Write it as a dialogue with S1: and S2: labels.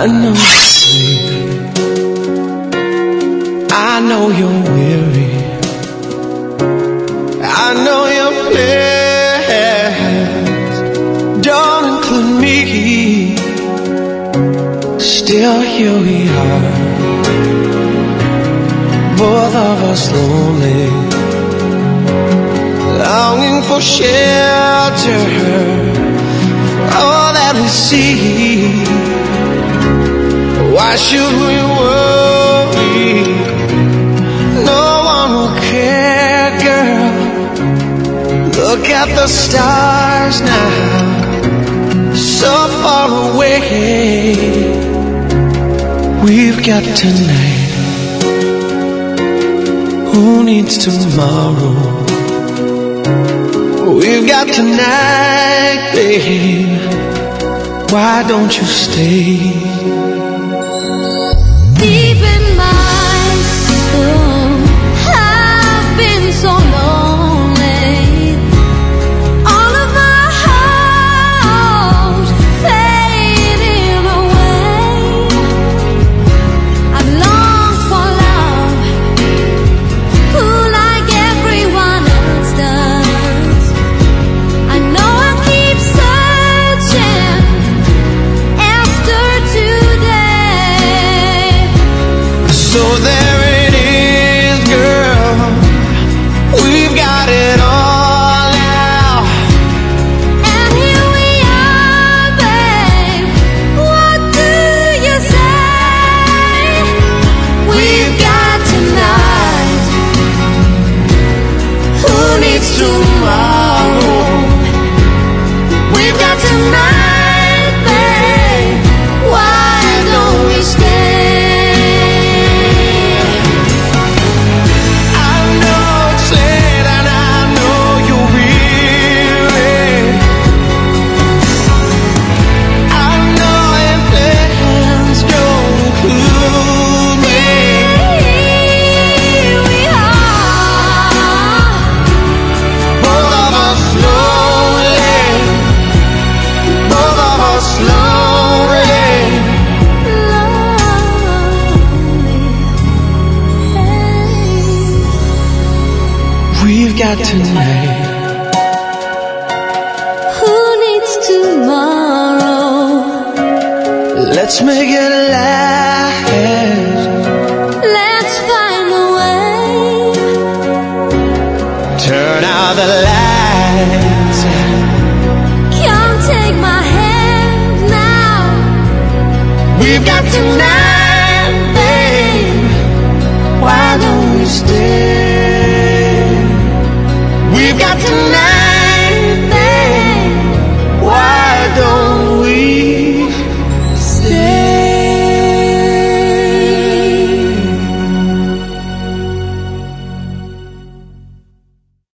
S1: know you're sleeping, I know you're weary, I know your plans don't include me. Still here we are, both of us lonely, longing for shelter, all that we see. Why should we worry? No one will care, girl. Look at the stars now, so far away. We've got tonight, who needs tomorrow? We've got tonight, babe. Why don't you stay?
S2: Deep in my soul, I've been so lonely. All of my hopes fading away. I've longed for love, who like everyone else does. I know I keep searching after today.
S1: So there it is, girl. We've got it all now.
S2: And here we are, babe. What do you say? We've got tonight. Who needs tomorrow? We've got tonight, babe. Why don't we stay?
S1: I know it's late and I know you're weary. I know your plans don't include me.
S2: Here we are,
S1: Both of us lonely, both of us lonely. We've got tonight.
S2: Who needs tomorrow?
S1: Let's make it last.
S2: Let's find a way.
S1: Turn out the lights.
S2: Come take my hand now.
S1: We've got tonight, babe. Why don't we stay?